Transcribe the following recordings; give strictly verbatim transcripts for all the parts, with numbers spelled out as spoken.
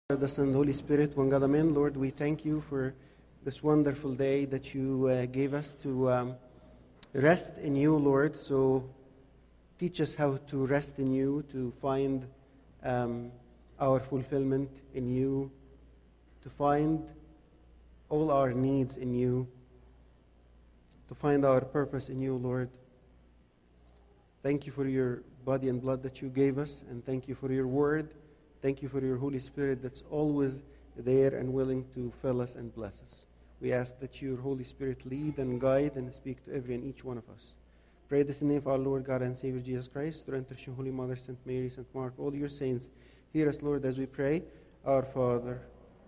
The Son, and the Holy Spirit, one God, Amen. Lord, we thank you for this wonderful day that you uh, gave us to um, rest in you, Lord. So teach us how to rest in you, to find um, our fulfillment in you, to find all our needs in you, to find our purpose in you, Lord. Thank you for your body and blood that you gave us, and thank you for your word. Thank you for your Holy Spirit that's always there and willing to fill us and bless us. We ask that your Holy Spirit lead and guide and speak to every and each one of us. Pray this in the name of our Lord God and Savior Jesus Christ, through intercession, Holy Mother, Saint Mary, Saint Mark, all your saints. Hear us, Lord, as we pray. Our Father,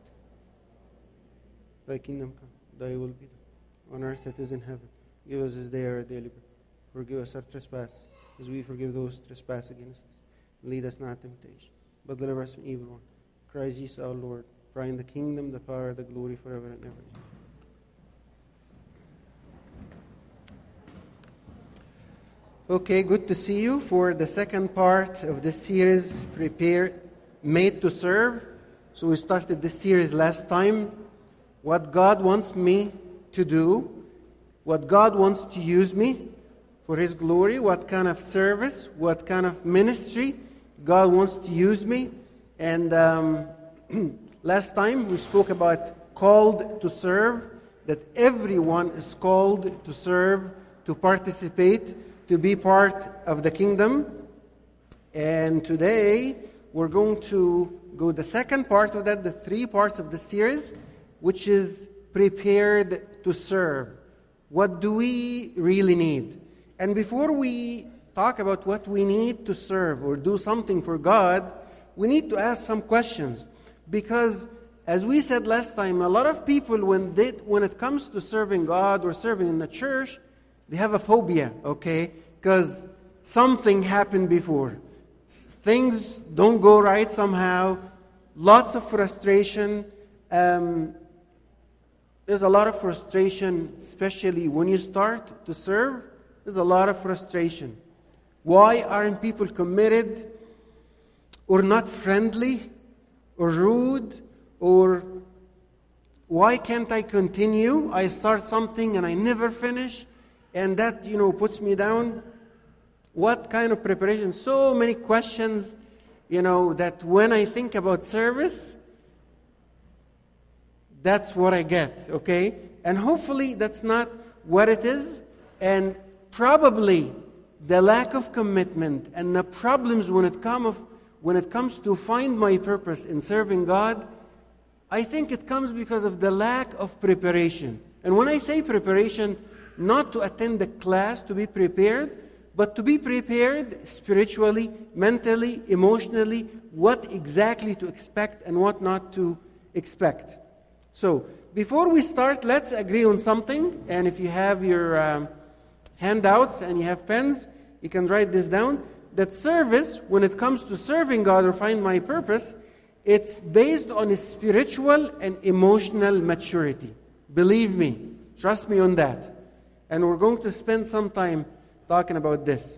thy kingdom come, thy will be done, on earth as it is in heaven. Give us this day our daily bread. Forgive us our trespass, as we forgive those who trespass against us. Lead us not into temptation, but deliver us from evil one. Christ Jesus our Lord, for thine the kingdom, the power, the glory, forever and ever. Okay, good to see you for the second part of this series, Prepare, Made to Serve. So we started this series last time. What God wants me to do, what God wants to use me for His glory, what kind of service, what kind of ministry God wants to use me. And um, last time we spoke about called to serve, that everyone is called to serve, to participate, to be part of the kingdom. And today we're going to go the second part of that, the three parts of the series, which is prepared to serve. What do we really need? And before we talk about what we need to serve or do something for God, we need to ask some questions. Because, as we said last time, a lot of people, when they, when it comes to serving God or serving in the church, they have a phobia, okay? Because something happened before. Things don't go right somehow. Lots of frustration. Um, there's a lot of frustration, especially when you start to serve. There's a lot of frustration. Why aren't people committed or not friendly or rude? Or why can't I continue? I start something and I never finish, and that, you know, puts me down. What kind of preparation? So many questions, you know, that when I think about service, that's what I get, okay? And hopefully that's not what it is. And probably the lack of commitment and the problems when it, come of, when it comes to find my purpose in serving God, I think it comes because of the lack of preparation. And when I say preparation, not to attend the class to be prepared, but to be prepared spiritually, mentally, emotionally, what exactly to expect and what not to expect. So, before we start, let's agree on something. And if you have your um, handouts and you have pens, you can write this down. That service, when it comes to serving God or find my purpose, it's based on a spiritual and emotional maturity. Believe me. Trust me on that. And we're going to spend some time talking about this.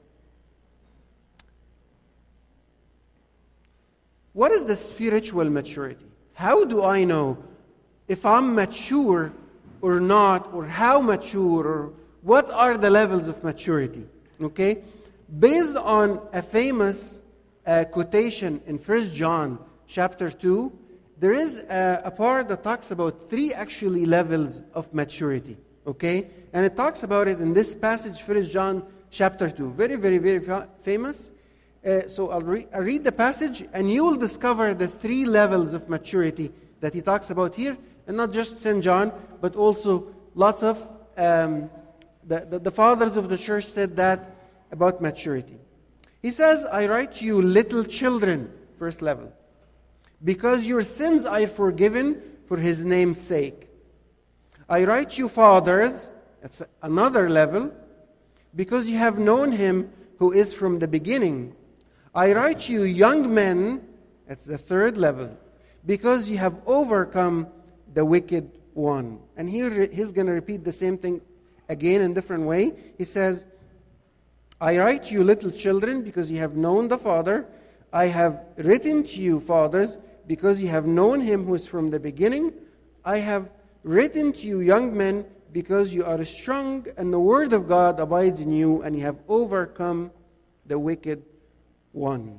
What is the spiritual maturity? How do I know if I'm mature or not, or how mature, or what are the levels of maturity? Okay? Based on a famous uh, quotation in First John chapter two, there is a, a part that talks about three actually levels of maturity. Okay? And it talks about it in this passage, First John chapter two. Very, very, very fa- famous. Uh, so I'll, re- I'll read the passage, and you will discover the three levels of maturity that he talks about here. And not just Saint John, but also lots of um, the, the, the fathers of the church said that about maturity. He says, I write to you little children, first level, because your sins are forgiven for His name's sake. I write to you fathers, that's another level, because you have known Him who is from the beginning. I write to you young men, that's the third level, because you have overcome the wicked one. And here he's going to repeat the same thing again in a different way. He says, I write to you little children because you have known the Father. I have written to you, fathers, because you have known him who is from the beginning. I have written to you, young men, because you are strong, and the word of God abides in you, and you have overcome the wicked one.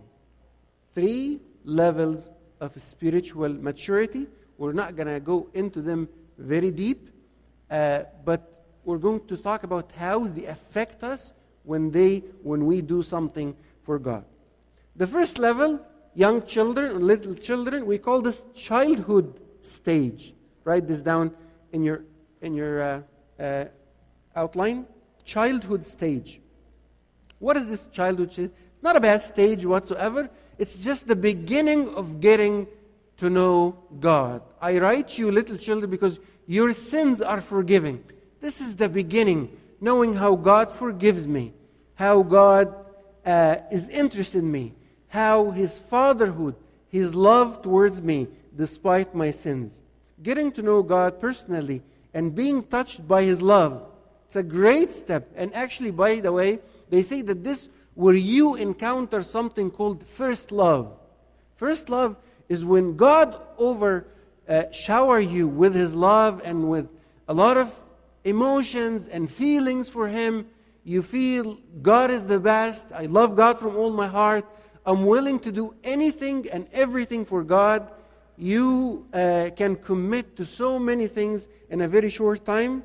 Three levels of spiritual maturity. We're not going to go into them very deep, uh, but we're going to talk about how they affect us when they, when we do something for God. The first level, young children or little children, we call this childhood stage. Write this down in your in your uh, uh, outline. Childhood stage. What is this childhood stage? It's not a bad stage whatsoever. It's just the beginning of getting to know God. I write you, little children, because your sins are forgiven. This is the beginning, knowing how God forgives me, how God uh, is interested in me, how His fatherhood, His love towards me, despite my sins. Getting to know God personally and being touched by His love. It's a great step. And actually, by the way, they say that this where you encounter something called first love. First love is when God over uh, shower you with His love and with a lot of emotions and feelings for Him. You feel God is the best. I love God from all my heart. I'm willing to do anything and everything for God. You uh, can commit to so many things in a very short time.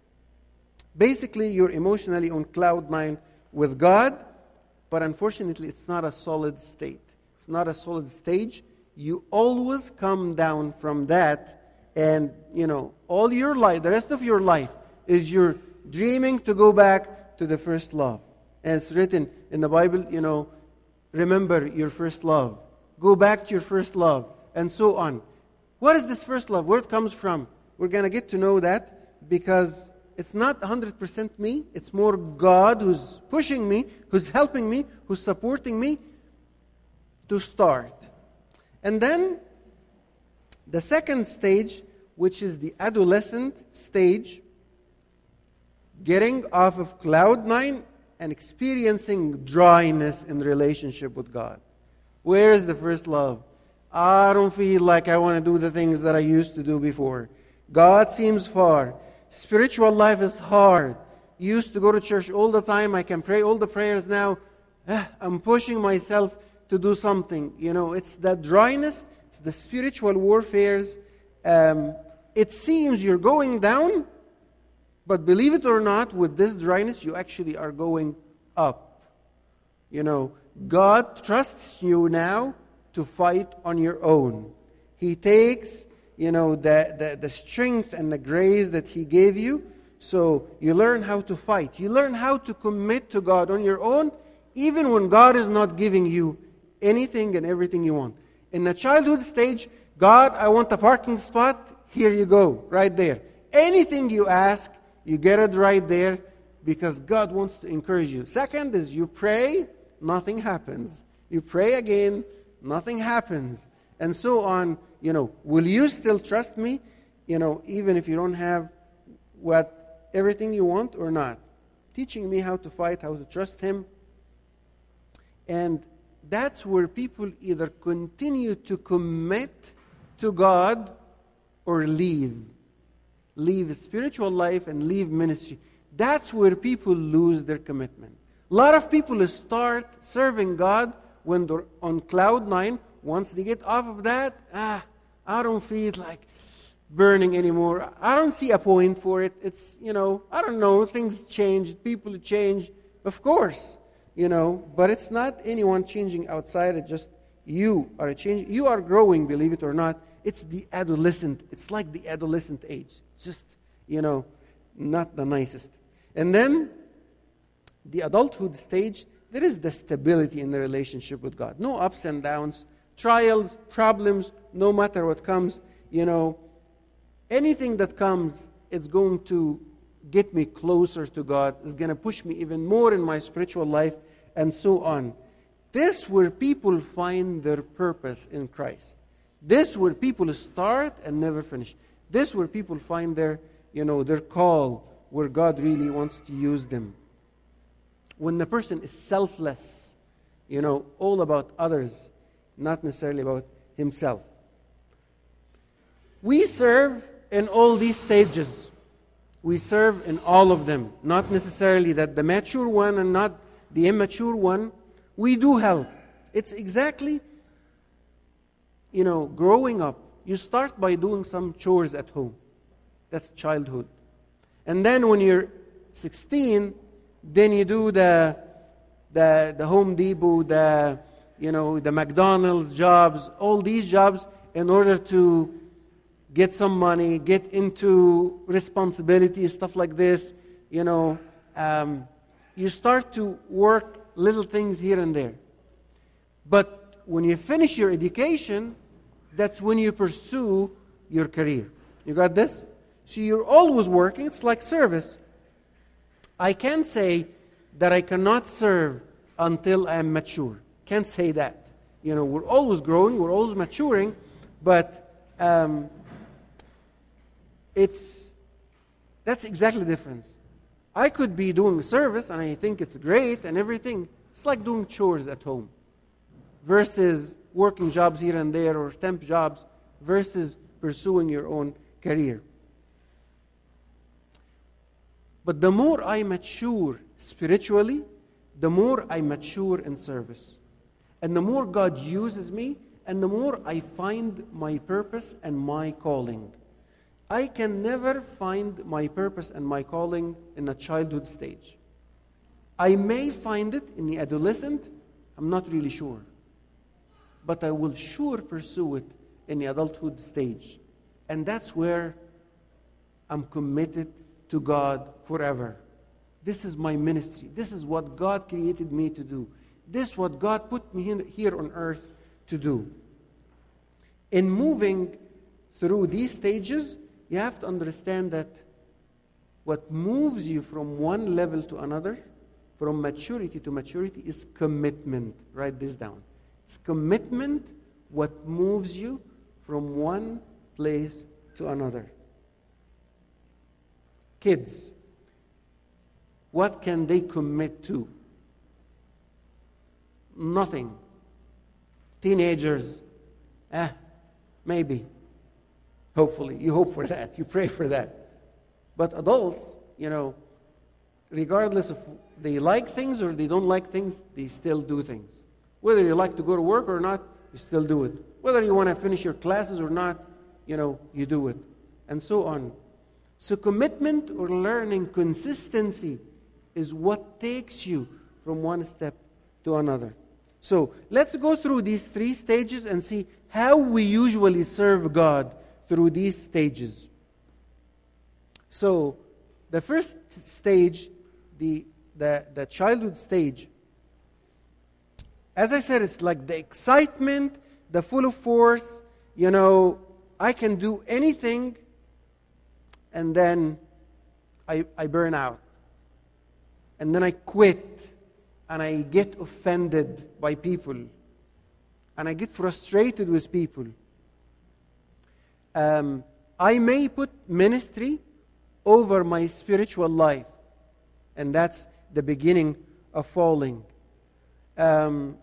Basically, you're emotionally on cloud nine with God, but unfortunately, it's not a solid state. It's not a solid stage. You always come down from that, and, you know, all your life, the rest of your life, is you're dreaming to go back to the first love. And it's written in the Bible, you know, remember your first love. Go back to your first love. And so on. What is this first love? Where it comes from? We're going to get to know that because it's not one hundred percent me. It's more God who's pushing me, who's helping me, who's supporting me to start. And then the second stage, which is the adolescent stage, getting off of cloud nine and experiencing dryness in relationship with God. Where is the first love? I don't feel like I want to do the things that I used to do before. God seems far. Spiritual life is hard. Used to go to church all the time. I can pray all the prayers now. Ah, I'm pushing myself to do something. You know, it's that dryness. It's the spiritual warfares. Um, it seems you're going down, but believe it or not, with this dryness, you actually are going up. You know, God trusts you now to fight on your own. He takes, you know, the, the, the strength and the grace that He gave you, so you learn how to fight. You learn how to commit to God on your own, even when God is not giving you anything and everything you want. In the childhood stage, God, I want a parking spot, here you go, right there. Anything you ask, you get it right there, because God wants to encourage you. Second is you pray, nothing happens. You pray again, nothing happens. And so on, you know, will you still trust me, you know, even if you don't have what everything you want or not? Teaching me how to fight, how to trust Him. And that's where people either continue to commit to God or leave. Leave spiritual life and leave ministry. That's where people lose their commitment. A lot of people start serving God when they're on cloud nine. Once they get off of that, ah, I don't feel like burning anymore. I don't see a point for it. It's, you know, I don't know, things change, people change, of course, you know, but it's not anyone changing outside, it's just you are changing. You are growing, believe it or not. It's the adolescent, it's like the adolescent age. It's just, you know, not the nicest. And then the adulthood stage, there is the stability in the relationship with God. No ups and downs, trials, problems, no matter what comes, you know, anything that comes, it's going to get me closer to God. It's going to push me even more in my spiritual life, and so on. This is where people find their purpose in Christ. This is where people start and never finish. This is where people find their, you know, their call, where God really wants to use them. When the person is selfless, you know, all about others, not necessarily about himself. We serve in all these stages. We serve in all of them. Not necessarily that the mature one and not the immature one. We do help. It's exactly, you know, growing up. You start by doing some chores at home. That's childhood. And then when you're sixteen, then you do the the the Home Depot, the you know, the McDonald's jobs, all these jobs in order to get some money, get into responsibility, stuff like this. You know, um, you start to work little things here and there. But when you finish your education, that's when you pursue your career. You got this? So you're always working. It's like service. I can't say that I cannot serve until I'm mature. Can't say that. You know, we're always growing, we're always maturing, but um, it's that's exactly the difference. I could be doing service, and I think it's great and everything. It's like doing chores at home versus working jobs here and there or temp jobs versus pursuing your own career. But the more I mature spiritually, the more I mature in service. And the more God uses me, and the more I find my purpose and my calling. I can never find my purpose and my calling in a childhood stage. I may find it in the adolescent, I'm not really sure. But I will sure pursue it in the adulthood stage. And that's where I'm committed to God forever. This is my ministry. This is what God created me to do. This is what God put me in, here on earth to do. In moving through these stages, you have to understand that what moves you from one level to another, from maturity to maturity, is commitment. Write this down. It's commitment what moves you from one place to another. Kids, what can they commit to? Nothing. Teenagers, eh, maybe. Hopefully. You hope for that. You pray for that. But adults, you know, regardless of they like things or they don't like things, they still do things. Whether you like to go to work or not, you still do it. Whether you want to finish your classes or not, you know, you do it. And so on. So commitment or learning, consistency, is what takes you from one step to another. So let's go through these three stages and see how we usually serve God through these stages. So the first stage, the, the, the childhood stage, as I said, it's like the excitement, the full of force, you know, I can do anything, and then I, I burn out. And then I quit, and I get offended by people, and I get frustrated with people. Um, I may put ministry over my spiritual life, and that's the beginning of falling. Um,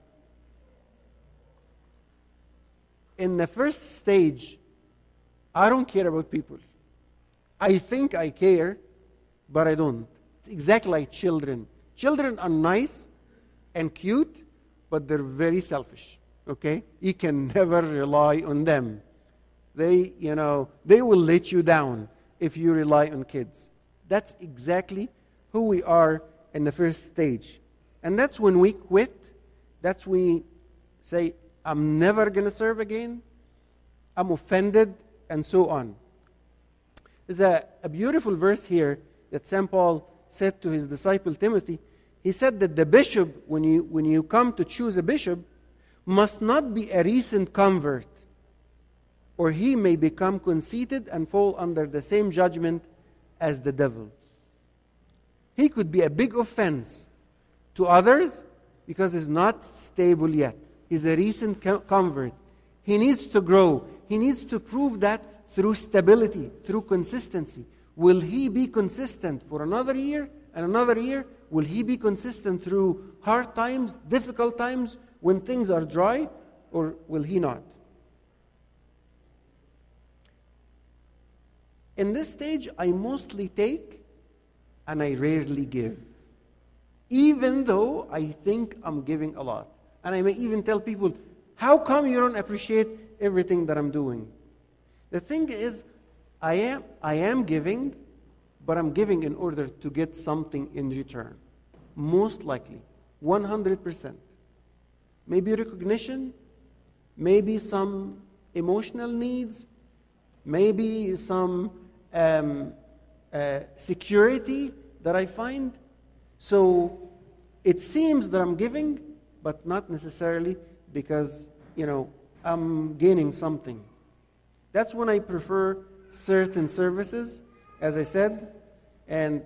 in the first stage, I don't care about people. I think I care, but I don't. It's exactly like children. Children are nice and cute, but they're very selfish, okay? You can never rely on them. They, you know, they will let you down if you rely on kids. That's exactly who we are in the first stage. And that's when we quit. That's when we say, I'm never going to serve again. I'm offended, and so on. There's a, a beautiful verse here that Saint Paul said to his disciple Timothy. He said that the bishop, when you, when you come to choose a bishop, must not be a recent convert, or he may become conceited and fall under the same judgment as the devil. He could be a big offense to others because he's not stable yet. He's a recent convert. He needs to grow. He needs to prove that through stability, through consistency. Will he be consistent for another year and another year? Will he be consistent through hard times, difficult times, when things are dry, or will he not? In this stage, I mostly take and I rarely give, even though I think I'm giving a lot. And I may even tell people, how come you don't appreciate everything that I'm doing? The thing is, I am, I am giving, but I'm giving in order to get something in return. Most likely, one hundred percent. Maybe recognition, maybe some emotional needs, maybe some um, uh, security that I find. So it seems that I'm giving, but not necessarily because, you know, I'm gaining something. That's when I prefer certain services, as I said, and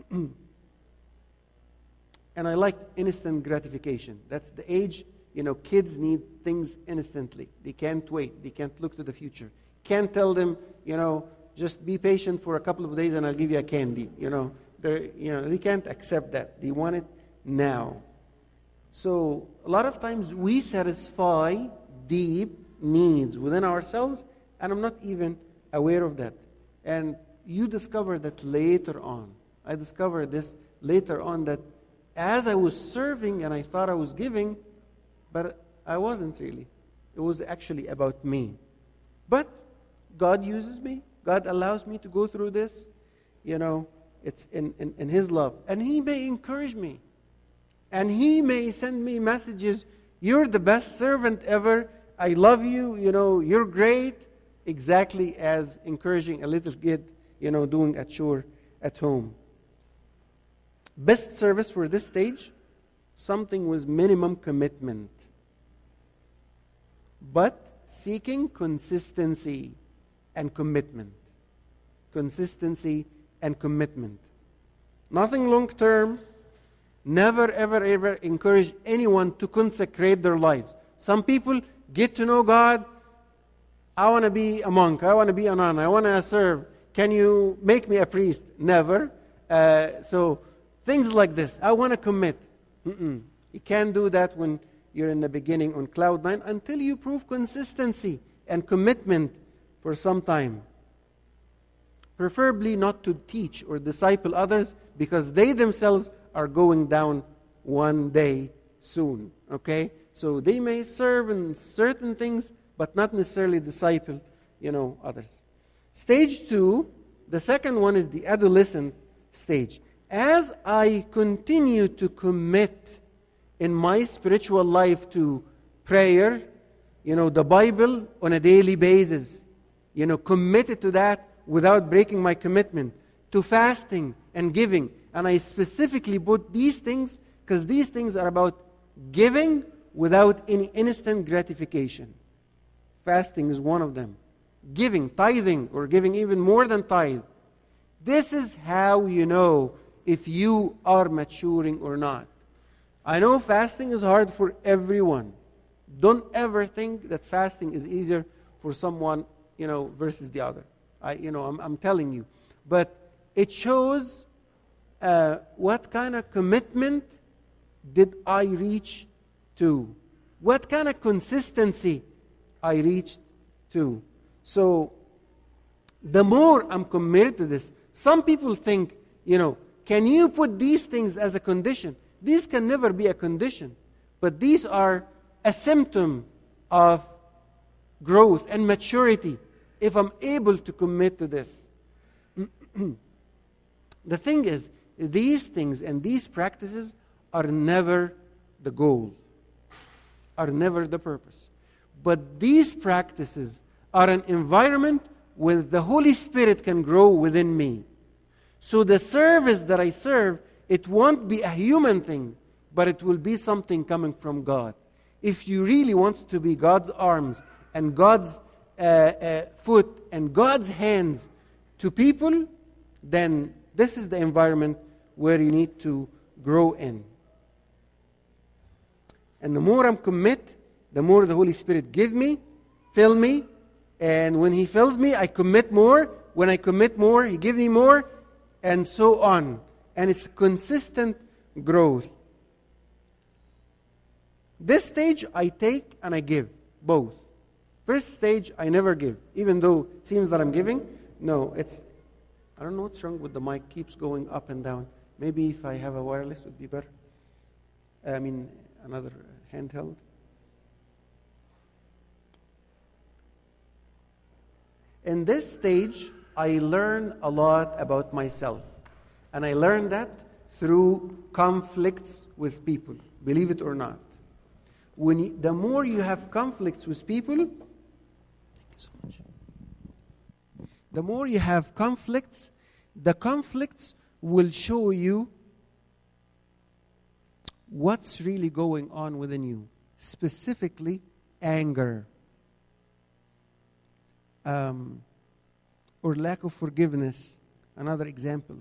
and I like instant gratification. That's the age, you know, kids need things instantly. They can't wait. They can't look to the future. Can't tell them, you know, just be patient for a couple of days and I'll give you a candy. You know, they're, you know, they can't accept that. They want it now. So a lot of times we satisfy deep needs within ourselves, and I'm not even aware of that. And you discover that later on. I discovered this later on, that as I was serving and I thought I was giving, but I wasn't really. It was actually about me. But God uses me. God allows me to go through this. You know, it's in, in, in His love. And He may encourage me. And He may send me messages. You're the best servant ever. I love you. You know, you're great. Exactly as encouraging a little kid, you know, doing a chore at home. Best service for this stage, something with minimum commitment, but seeking consistency and commitment. Consistency and commitment. Nothing long-term. Never, ever, ever encourage anyone to consecrate their lives. Some people get to know God. I want to be a monk. I want to be a nun. I want to serve. Can you make me a priest? Never. Uh, so things like this. I want to commit. Mm-mm. You can't do that when you're in the beginning on cloud nine until you prove consistency and commitment for some time. Preferably not to teach or disciple others because they themselves are going down one day soon. Okay? So they may serve in certain things, but not necessarily disciple, you know, others. Stage two, the second one is the adolescent stage. As I continue to commit in my spiritual life to prayer, you know, the Bible on a daily basis, you know, committed to that without breaking my commitment, to fasting and giving. And I specifically put these things because these things are about giving without any instant gratification. Fasting is one of them. Giving, tithing, or giving even more than tithe. This is how you know if you are maturing or not. I know fasting is hard for everyone. Don't ever think that fasting is easier for someone, you know, versus the other. I, you know, I'm, I'm telling you. But it shows uh, what kind of commitment did I reach to? What kind of consistency I reached to? So, the more I'm committed to this, some people think, you know, can you put these things as a condition? These can never be a condition, but these are a symptom of growth and maturity if I'm able to commit to this. The thing is, these things and these practices are never the goal, are never the purpose. But these practices are an environment where the Holy Spirit can grow within me. So the service that I serve, it won't be a human thing, but it will be something coming from God. If you really want to be God's arms and God's uh, uh, foot and God's hands to people, then this is the environment where you need to grow in. And the more I'm commit, the more the Holy Spirit give me, fill me, and when He fills me, I commit more. When I commit more, He gives me more, and so on. And it's consistent growth. This stage, I take and I give, both. First stage, I never give, even though it seems that I'm giving. No, it's I don't know what's wrong with the mic. Keeps going up and down. Maybe if I have a wireless, it would be better. I mean, another handheld. In this stage, I learn a lot about myself. And I learn that through conflicts with people, believe it or not. When you, the more you have conflicts with people, thank you so much. The more you have conflicts, the conflicts will show you what's really going on within you, specifically anger, um, or lack of forgiveness. Another example.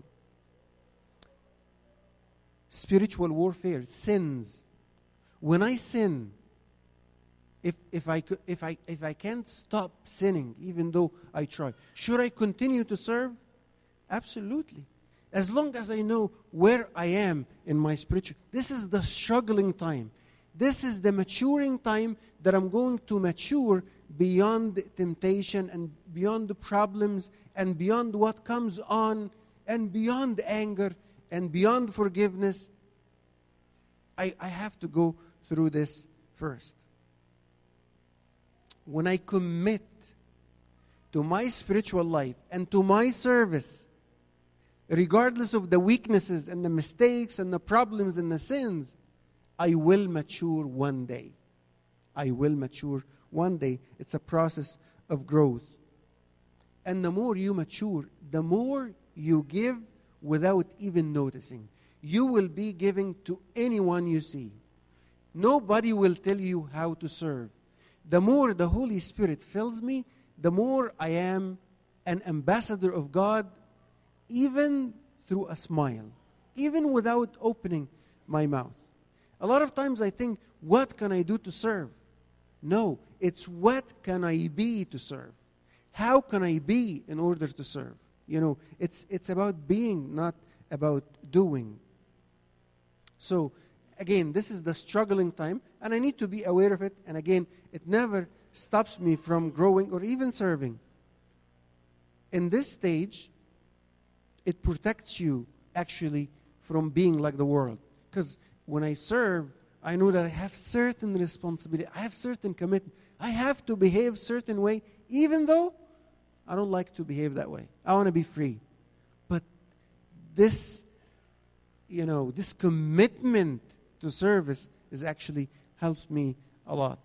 Spiritual warfare, sins. When I sin, if if I could, if I if I can't stop sinning, even though I try, should I continue to serve? Absolutely. As long as I know where I am in my spiritual, this is the struggling time. This is the maturing time that I'm going to mature beyond temptation and beyond the problems and beyond what comes on and beyond anger and beyond forgiveness. I, I have to go through this first. When I commit to my spiritual life and to my service, regardless of the weaknesses and the mistakes and the problems and the sins, I will mature one day. I will mature one day. It's a process of growth. And the more you mature, the more you give without even noticing. You will be giving to anyone you see. Nobody will tell you how to serve. The more the Holy Spirit fills me, the more I am an ambassador of God, even through a smile, even without opening my mouth. A lot of times I think, what can I do to serve? No, it's what can I be to serve? How can I be in order to serve? You know, it's it's about being, not about doing. So, again, this is the struggling time, and I need to be aware of it. And again, it never stops me from growing or even serving. In this stage, it protects you, actually, from being like the world. Because when I serve, I know that I have certain responsibility. I have certain commitment. I have to behave certain way, even though I don't like to behave that way. I want to be free. But this, you know, this commitment to service is actually helps me a lot.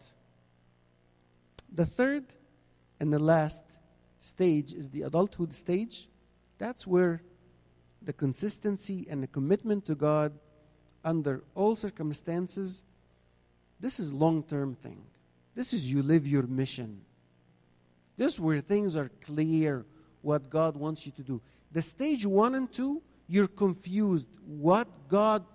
The third and the last stage is the adulthood stage. That's where the consistency and the commitment to God under all circumstances, this is long-term thing. This is you live your mission. This is where things are clear, what God wants you to do. The stage one and two, you're confused. What God,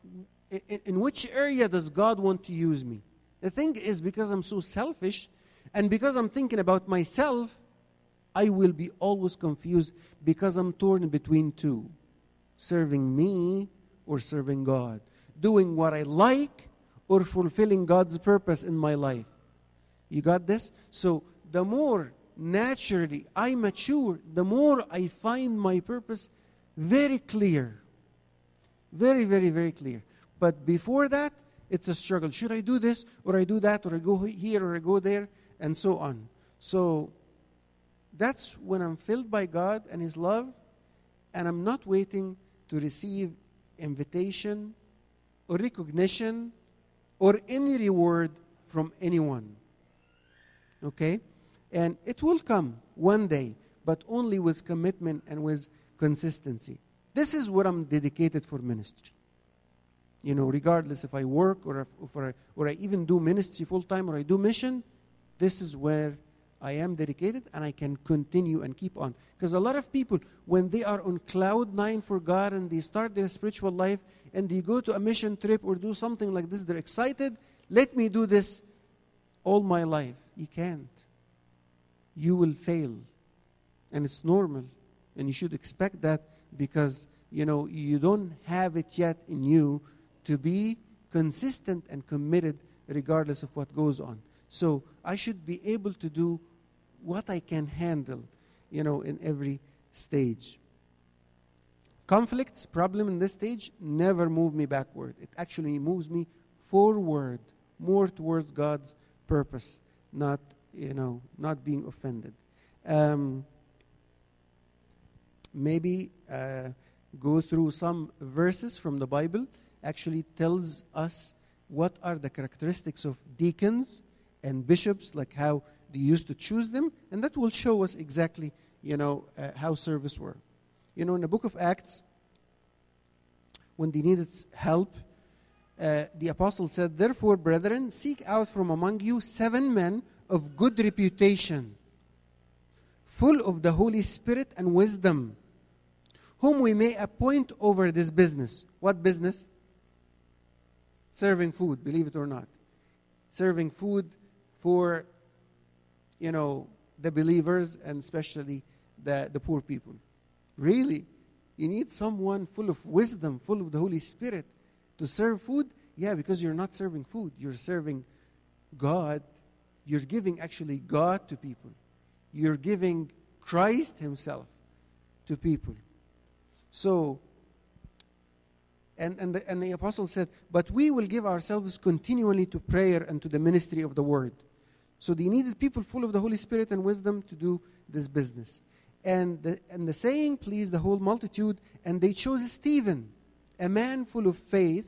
in, in which area does God want to use me? The thing is, because I'm so selfish, and because I'm thinking about myself, I will be always confused because I'm torn between two. Serving me or serving God. Doing what I like or fulfilling God's purpose in my life. You got this? So the more naturally I mature, the more I find my purpose very clear. Very, very, very clear. But before that, it's a struggle. Should I do this or I do that or I go here or I go there and so on. So that's when I'm filled by God and His love, and I'm not waiting to receive invitation or recognition or any reward from anyone. Okay? And it will come one day, but only with commitment and with consistency. This is what I'm dedicated for ministry. You know, regardless if I work or if, or, I, or I even do ministry full-time or I do mission, this is where I am dedicated and I can continue and keep on. Because a lot of people, when they are on cloud nine for God and they start their spiritual life and they go to a mission trip or do something like this, they're excited. Let me do this all my life. You can't. You will fail. And it's normal. And you should expect that because, you know, you don't have it yet in you to be consistent and committed regardless of what goes on. So I should be able to do what I can handle, you know, in every stage. conflicts, problem in this stage never move me backward. It actually moves me forward, more towards God's purpose, not, you know, not being offended. Um, maybe uh, go through some verses from the Bible. Actually tells us what are the characteristics of deacons and bishops, like how they used to choose them, and that will show us exactly, you know, uh, how service worked. You know, in the book of Acts, when they needed help, uh, the apostle said, "Therefore, brethren, seek out from among you seven men of good reputation, full of the Holy Spirit and wisdom, whom we may appoint over this business." What business? Serving food, believe it or not. Serving food for, you know, the believers and especially the, the poor people. Really? You need someone full of wisdom, full of the Holy Spirit to serve food? Yeah, because you're not serving food. You're serving God. You're giving actually God to people. You're giving Christ himself to people. So, and, and, the, and the apostle said, "But we will give ourselves continually to prayer and to the ministry of the word." So they needed people full of the Holy Spirit and wisdom to do this business. And the, and the saying pleased the whole multitude, and they chose Stephen, a man full of faith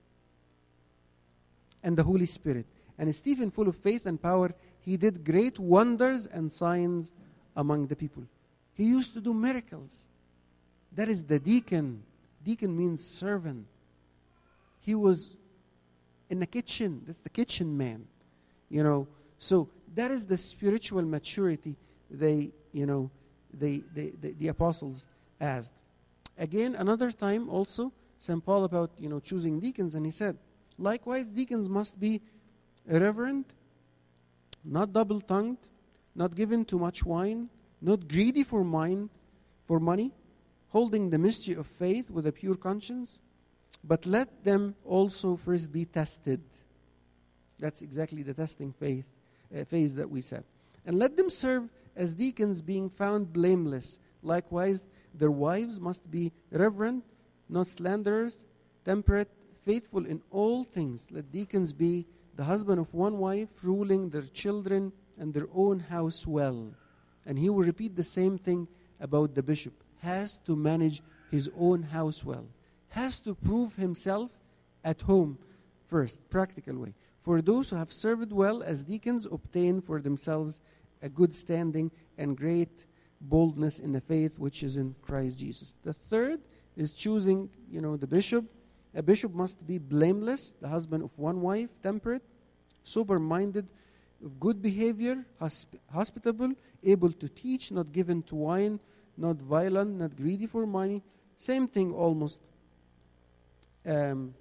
and the Holy Spirit. And Stephen, full of faith and power, he did great wonders and signs among the people. He used to do miracles. That is the deacon. Deacon means servant. He was in the kitchen. That's the kitchen man. You know, so that is the spiritual maturity they, you know, they, they, they, the apostles asked. Again, another time also, Saint Paul about, you know, choosing deacons, and he said, "Likewise, deacons must be irreverent, not double-tongued, not given to much wine, not greedy for mine, for money, holding the mystery of faith with a pure conscience, but let them also first be tested." That's exactly the testing faith uh, phase that we said. "And let them serve as deacons, being found blameless. Likewise, their wives must be reverent, not slanderers, temperate, faithful in all things. Let deacons be the husband of one wife, ruling their children and their own house well." And he will repeat the same thing about the bishop. Has to manage his own house well. Has to prove himself at home first, practical way. "For those who have served well as deacons obtain for themselves a good standing and great boldness in the faith which is in Christ Jesus." The third is choosing, you know, the bishop. A bishop must be blameless, the husband of one wife, temperate, sober-minded, of good behavior, hosp- hospitable, able to teach, not given to wine, not violent, not greedy for money. Same thing almost. Um,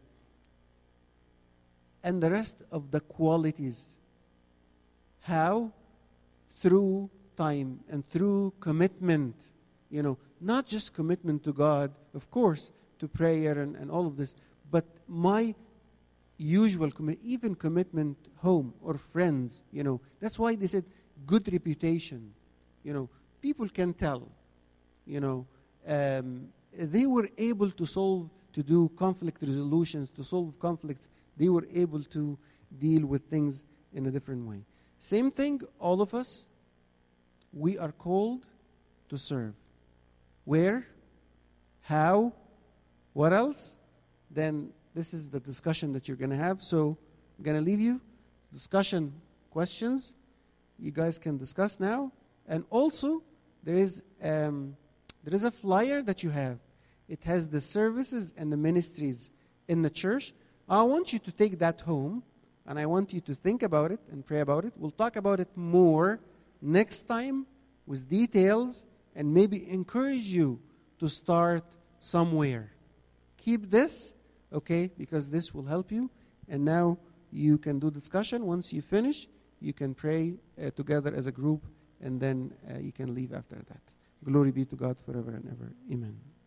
and the rest of the qualities. How? Through time and through commitment. You know, not just commitment to God, of course, to prayer and, and all of this, but my usual commitment, even commitment home or friends, you know. That's why they said good reputation. You know, people can tell. You know, um, they were able to solve, to do conflict resolutions, to solve conflicts. They were able to deal with things in a different way. Same thing, all of us, we are called to serve. Where? How? What else? Then this is the discussion that you're going to have. So I'm going to leave you. Discussion questions. You guys can discuss now. And also, there is... Um, There is a flyer that you have. It has the services and the ministries in the church. I want you to take that home, and I want you to think about it and pray about it. We'll talk about it more next time with details and maybe encourage you to start somewhere. Keep this, okay, because this will help you. And now you can do discussion. Once you finish, you can pray uh, together as a group, and then uh, you can leave after that. Glory be to God forever and ever. Amen.